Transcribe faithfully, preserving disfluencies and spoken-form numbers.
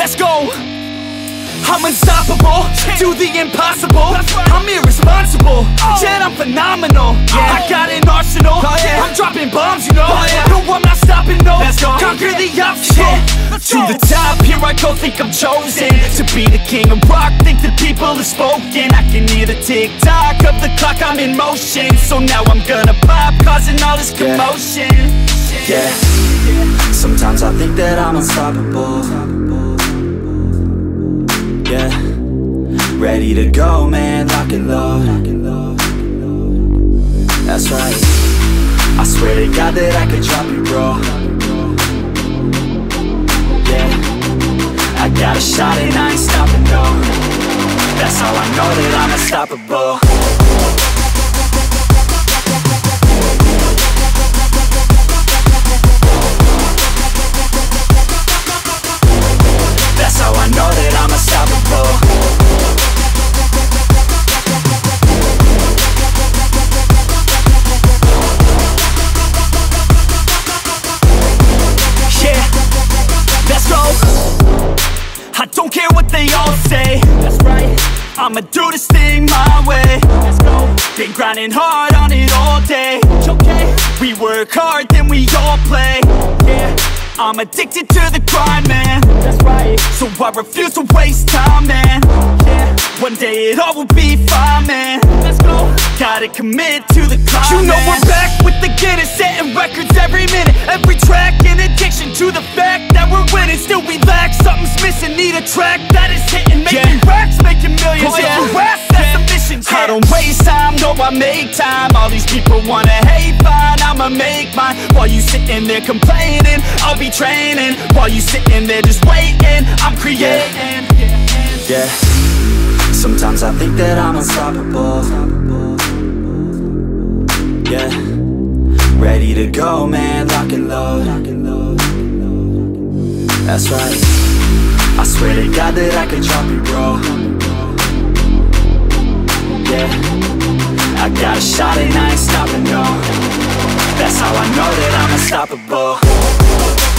Let's go. I'm unstoppable, do the impossible. I'm irresponsible, yet I'm phenomenal. I got an arsenal, I'm dropping bombs, you know. No, I'm not stopping, no. Conquer the obstacle. To the top, here I go, think I'm chosen to be the king of rock, think the people have spoken. I can hear the tick-tock of the clock, I'm in motion. So now I'm gonna pop, causing all this commotion. Yeah, sometimes I think that I'm unstoppable. Yeah, ready to go, man, lock and load. That's right, I swear to God that I could drop you, bro. Yeah, I got a shot and I ain't stopping, no. That's how I know that I'm unstoppable. That's how I know that I'm unstoppable. Yeah, let's go. I don't care what they all say. That's right, I'ma do this thing my way. Let's go. Been grinding hard on it all day. Okay, we work hard, then we all play. Yeah, I'm addicted to the grind, man. That's right, so I refuse to waste time, man. Yeah, one day it all will be fine, man. Let's go. Gotta commit to the climb. You know man, we're back with the Guinness, setting records every minute, every track. In addiction to the fact that we're winning, still we lack, something's missing. Need a track that is hitting, making yeah. racks, making millions. Oh, yeah. If you ask, that's the mission. Yeah. I don't waste time, no, I make time. All these people wanna hate, fine, I'ma make mine. While you sitting there complaining, I'll be training. While you sitting there just waiting, I'm creating. Yeah, yeah. Sometimes I think that I'm unstoppable. Yeah, ready to go, man, lock and load. That's right, I swear to God that I could drop you, bro. Yeah, I got a shot and I ain't stopping, no. That's how I know that I'm unstoppable.